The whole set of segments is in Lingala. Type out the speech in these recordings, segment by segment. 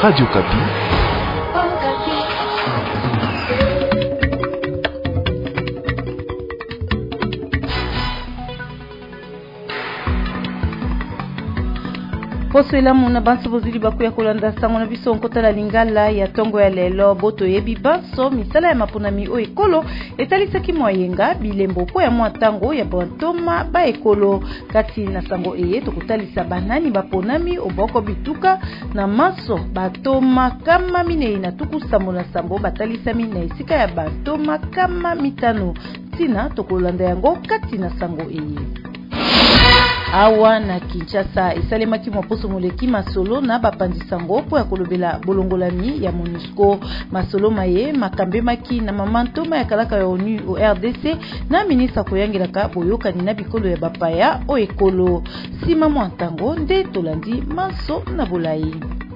Radio Kapi. Poso elamu na banso bozuli baku ya kolanda sango na biso nkota lingala ya tongo ya lelo boto yebi banso misala ya maponami o ekolo etalisaki moyenga bilembo po ya mwatango ya bantoma ba ekolo kati na sango eye tokutalisa banani baponami oboko bituka na maso batoma kama minei na tuku sambo na sambo batalisami na esika ya bantoma kama mitano tina tokolanda yango kati na sango eye. Awa na Kinshasa esalemaki moposo moleki masolo na bapandisango po ya kolobela bolongolami ya MONUSCO masolo maye makambemaki na mamantoma ya kalaka ya ONU o RDC na ministre koyangelaka boyokani na bikolo ya bapaya o ekolo sima mwantango nde tolandi maso na bolai.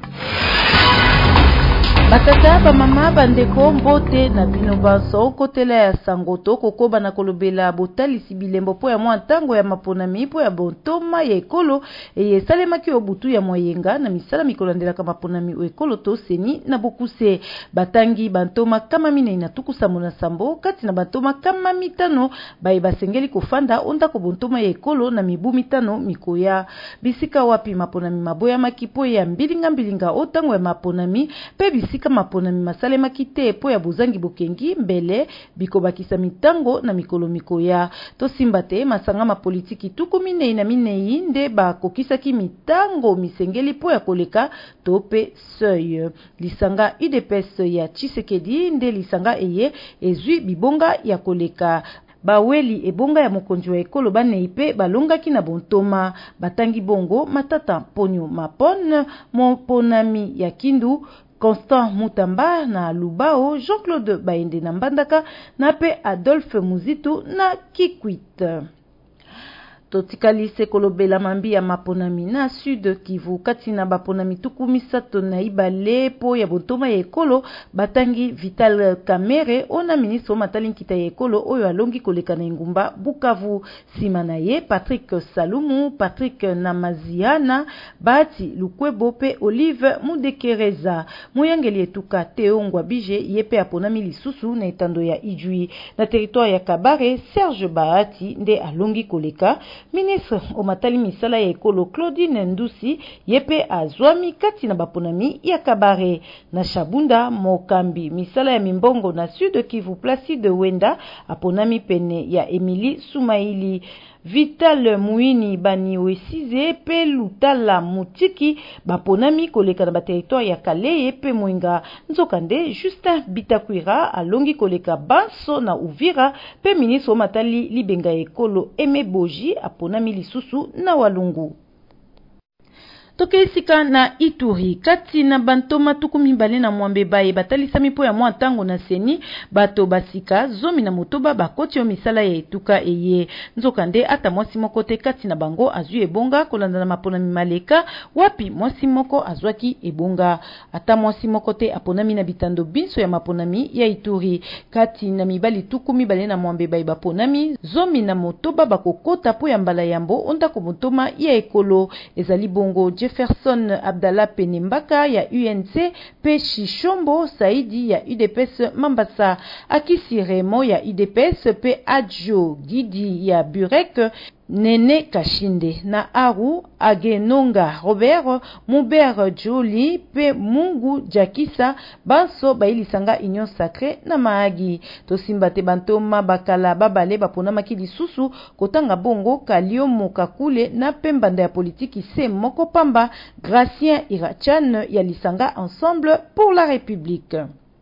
Batata ba mama bandeko mbote na bino baso kotela ya sangoto kokoba na kolobela botalisi bilembo po ya mwantango ya maponami po ya bontoma ya ekolo esalemaki obutu ya moyenga na misala mikolandelaka maponami o ekolo to seni na bokuse batangi bantoma kama minei na tukusa mona sambo kati na bantoma kama mitano baye basengeli kofanda onda ko bontoma ya ekolo na mibu mitano mikoya bisika wapi maponami maboya makipo ya mbilinga otango ya maponami pe bisika maponami masalemaki te po ya bozangi bokengi mbele bikobakisa mitango na mikolo mikoya to simba te masanga mapolitiki tuku minei na minei nde bakokisaki mitango misengeli po ya koleka to pe seuil lisanga UDPS ya Tshisekedi nde lisanga eye ezwi bibonga ya koleka baweli ebonga ya mokonzi wa ekolo baneipe balongaki na bontoma batangi bongo matata ponyo mapon moponami ya Kindu Constant Mutamba na Lubao, Jean-Claude Baende na Mbandaka na pe Adolphe Muzitu na Kikwit. Totikali sekolobela mambi ya maponami na Sud Kivu kati na baponami tuku misato na ibale po ya bontoma ya ekolo batangi Vital Kamerhe ona ministre o matali nkita ya ekolo oyo alongi koleka na ngumba Bukavu sima na ye Patrick Salumu, Patrick Namaziana, Bati Lukwebo pe Olive Mudekereza moyangeli etuka Teongwa Bije yepe aponami lisusu na etando ya Ijui na territoire ya Kabare Serge Bahati nde alongi koleka. Ministre omatali misala ya ekolo Claudine Ndusi yepe azwami kati na baponami ya Kabare na Shabunda Mokambi misala ya mimbongo na Sud Kivu Placide Wenda aponami pene ya Emily Sumaili Vital Muini Bani Wesize pe Lutala Mutiki baponami koleka na baterritoire ya Kaleye pe Mwenga nzokande Justin Bitakwira alongi koleka Banso na Uvira pe ministre o matali libenga ekolo Emeboji aponami lisusu na Walungu. Tokeisika na Ituri kati na bantoma tukumi bale na mwambe baye batalisami po ya mwantango na seni bato basika zomi na motoba bakoti yo misala ya etuka eye nzokande ata mwasi moko te kati na bango azwi ebonga kolanda na maponami maleka wapi mwasi moko azwaki ebonga ata mwasi moko te aponami na bitando binso ya maponami ya Ituri kati na mibali tukumi bale na mwambe baye baponami zomi na motoba bakokota po ya mbala yambo onda ko montoma ya ekolo ezali bongo Jefferson Abdallah Penembaka ya UNC pe Shishombo Saidi ya UDPS Mambasa Akisi Remo ya UDPS pe Adjo Gidi ya Burek Nene Kashinde na Aru Agenonga Robert Mubert Jolie pe Mungu Jakisa Banso bailisanga Union Sacrée na Maagi tosimba te bantoma bakala babale baponamaki lisusu kotanga bongo Kaliomo Kakule na pembanda ya politiki se moko pamba Gracien Irachan ya lisanga Ensemble pour la République.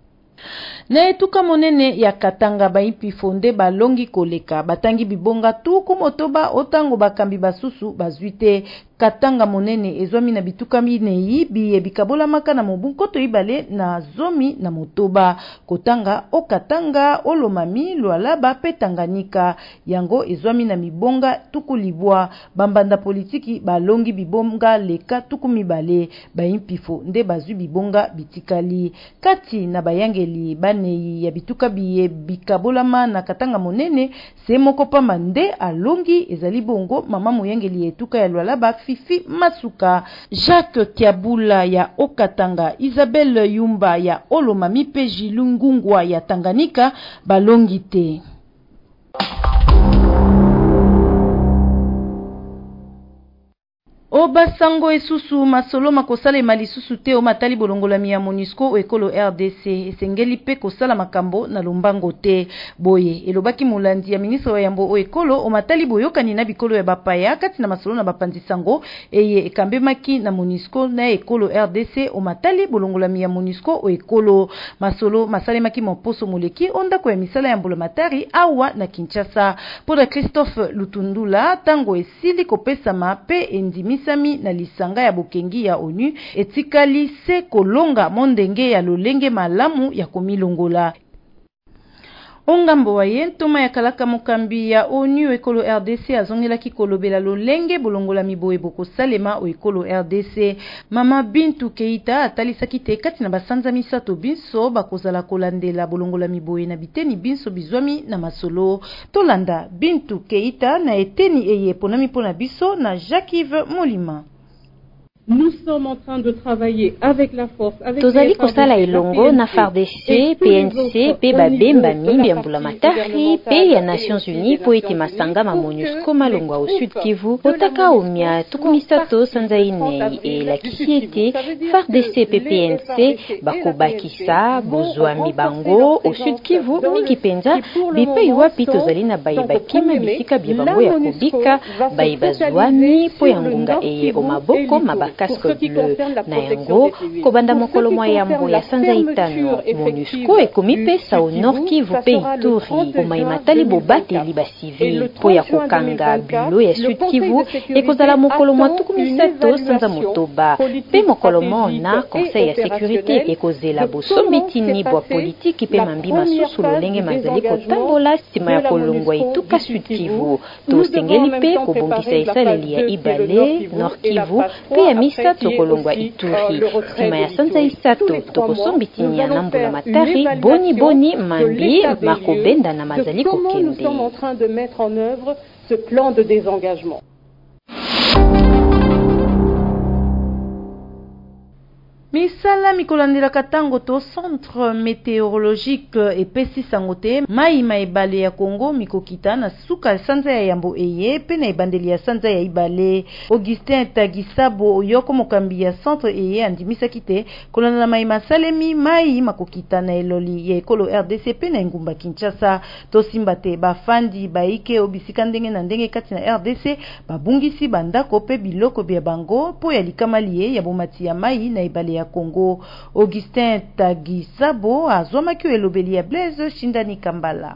Na etuka monene ya Katanga baipi fonde balongi koleka batangi bibonga tuku motoba otango bakambi basusu bazwite Katanga monene ezwami na bituka minei biye bikabola maka na mobunkoto ibale na zomi na motoba kotanga o Katanga olomami Lualaba pe Tanganyika yango ezwami na mibonga tuku libwa bambanda politiki balongi bibonga leka tuku mibale baimpifo nde bazwi bibonga bitikali kati na bayangeli banei ya bituka biye bikabolama na Katanga monene se moko pamba nde alongi ezali bongo mama moyangeli etuka ya Lualaba Fifi Masuka, Jacques Kiabula ya Okatanga, Isabelle Yumba ya Olomami pe Jilungungwa ya Tanganyika balongite. Obasango esusu masolo makosala emalisusu te omatali bolongolami ya MONUSCO ekolo RDC esengeli pe kosala makambo na lombango te boye elobaki molandi ya ministre wa yambo o ekolo omatali boyokani na bikolo ya bapaya kati na masolo na bapanzisango eye ekambemaki na MONUSCO na ekolo RDC omatali bolongolami ya MONUSCO o ekolo masolo masalemaki moposo moleki ondako ya misala ya mbulamatari awa na Kinshasa pour Christophe Lutundula tango esili kopesama pe endimi sami na lisanga ya bokengi ya ONU etikali se kolonga mondenge ya lolenge malamu ya komilongola. Ongambo wa yentoma ya kalaka mokambi ya ONU ekolo RDC azongelaki kolobela lolenge bolongola miboye boko salema o ekolo RDC. Mama Bintu Keita atalisaki te kati na basanza misato binso bakozala kolandela bolongola miboye na biteni binso bizwami na masolo. Tolanda Bintu Keita na eteni eye ponami pona biso na Jacques-Yves Molima. Nous sommes en train de travailler avec la force, avec tozali kosala elongo na FARDC, PNC, pe babemba mimbi ya mbulamatari pe ya Nations Unies po ete masanga ma MONUSCO malongwa au Sud Kivu otaka omia tukumisato sanza ine elakisi ete FARDC pe PNC bakobakisa bozwami bango au Sud Kivu mingi penza bipe wapi tozali na bayiba kima bisika bibango ya kobika bayiba zwami po ya ngunga eye omaboko mabaka casque bleu na yango kobanda mokolo mwa yambo ya sanza itano MONUSCO ekomipesa au Nord Kivu pe Ituri komaimatali bobateli ba civil po ya kokanga bilo ya Sud Kivu ekozala mokolo mwa tukumisato sanza motoba pe mokolo mona Conseil ya Sécurité ekozela bosombitini bwa politiki pe mambi masusu lolenge mazali kotambola nsima ya kolongwa ituka Sud Kivu tosengeli pe kobongisa esaleli ya ibale Nord Kivu pe ya misato kolongwa Ituri nsima ya sanza isato tokosombitini ya nambula matari boni mambi makobenda na mazali kokende. Nous sommes en train de mettre en œuvre ce plan de désengagement. Misala mikolandela katango to centre météorologique epesi sangote mai maibale ya Congo mikokita na suka sanza ya yambo eye pe na ibandeli ya sanza ya ibale. Augustin Tagisabo oyoko mokambi ya centre eye andimisa kite kolanda mai masalemi mai makokita na eloli ya ekolo RDC pe na ngumba Kinshasa to simbate bafandi baike obisika ndenge na ndenge kati na RDC babungisi bandako pe biloko bya bango po ya likamaliye ya bomati ya mai na ibale ya Congo. Augustin Tagisabo azwamaki elobeli ya Blaise Shindani Kambala.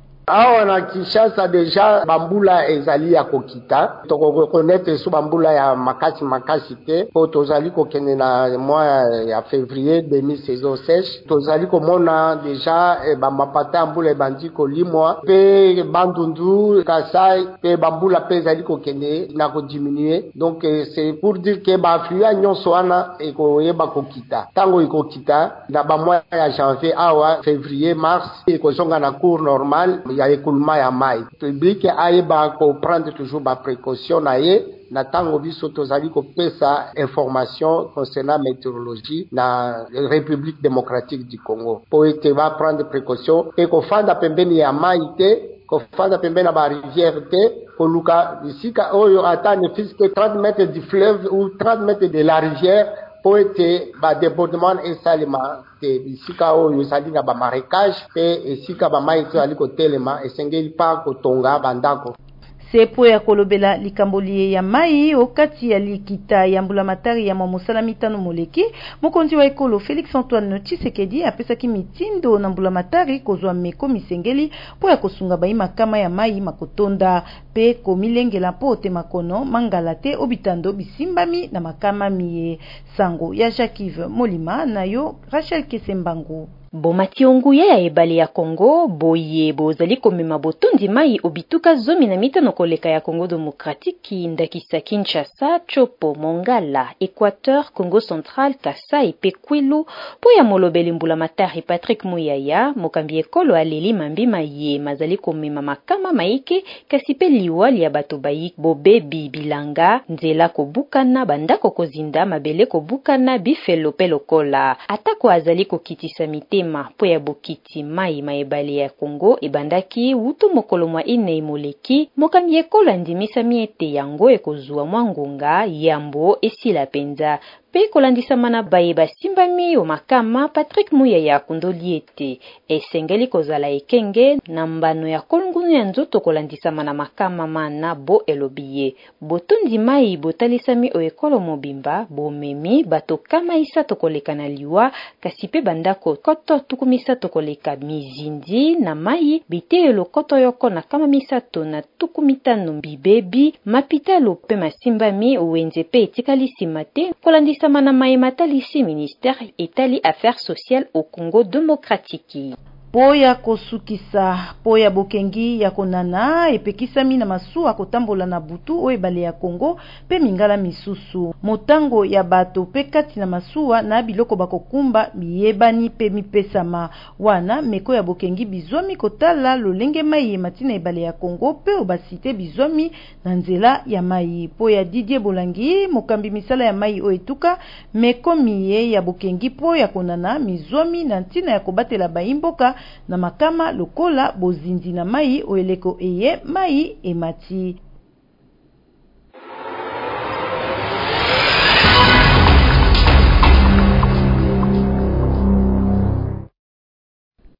Awa na Kinshasa deja bambula ezali ya kokita toko reconnaître sous bambula ya makasi te po tozali kokende na mois ya février demi saison sèche tozali komona deja bamapata mbula ebandi kolimwa pe bandundu Kasai pe bambula pe ezali kokende na kodiminuer donc c'est pour dire que bafluya nyonso wana ekoyeba kokita tango ekokita na bamois ya janvier awa février mars ekozonga na cours normal ya écoulement ya mai public ayeba ko prendre toujours ba précaution na ye na tango biso tozali ko pesa information concernant météorologie na République démocratique du Congo po ete va prendre précaution et ko fanda pembeni ya mai te ko fanda pembeni na ba rivière te ko luka bisika oyo atane fisque 30 mètres du fleuve ou 30 mètres de la rivière po ete ba débordement esalema te bisika oyo ezali na ba marécage pe esika ba mai ezali kotelema esengeli pa kotonga bandako. Sepo ya kolobela likamboli ya mai okati ya likita ya mbulamatari ya mosala mitano moleki mokonzi wa ekolo Félix Antoine Tshisekedi apesaki mitindo na mbulamatari kozwa meko misengeli po ya kosunga bai makama ya mai makotonda pe komilengela po te makono mangala te obitando bisimbami na makama miye sango ya Jacques-Yves Molima na yo Rachel Kesembango. Bomati onguya ya ebale ya Congo boye bozali komema botondi mai obituka 15 koleka ya Congo Démocratique ndakisa Kinshasa, Chopo, Mongala, Équateur, Congo Central, Kasai pe Kwilu po ya molobeli mbula matari Patrick Muyaya mokambi ekolo aleli mambima ye mazali komema makama maike kasi pe liwali ya bato bayi bobebi bilanga nzela kobukana bandako kozinda mabele kobukana bifelo pe lokola atako azali kokitisa mitema po ya bokiti mai maebale ya Congo ebandaki wutu mokolo mwa ine moleki mokambi ekolo andimisa miete yango ekozwa mwangonga yambo esila penza pe kolandisama na baye basimbami o makama Patrick Muyaya kundoli ete esengeli kozala ekenge na mbano ya kolungunu ya nzoto kolandisama na makama mana bo elobiye botondi mai botalisami o ekolo mobimba bomemi bato kama isato koleka na liwa kasi pe bandako koto tukumisato koleka mizindi na mai bitelo koto yoko na kama misato na tukumitano bibebi mapitalo pe masimbami wenze pe etikali mate kolandisa Samana matalisi ministère etali affaires sociales au Congo démocratique. Po ya kosukisa po ya bokengi ya konana epekisami na masuwa kotambola na butu o ebale ya Congo pe mingala misusu motango ya bato pe kati na masuwa na biloko bakokumba miyebani pe mipesama wana meko ya bokengi bizwami kotala lolenge mai matina ebale ya Congo pe obasite bizwami na nzela ya mai po ya Didier Bolangi mokambi misala ya mai o etuka meko miye ya bokengi po ya konana mizwami na ntina ya kobatela baimboka na makama lokola bozindi na mai oeleko eye mai emati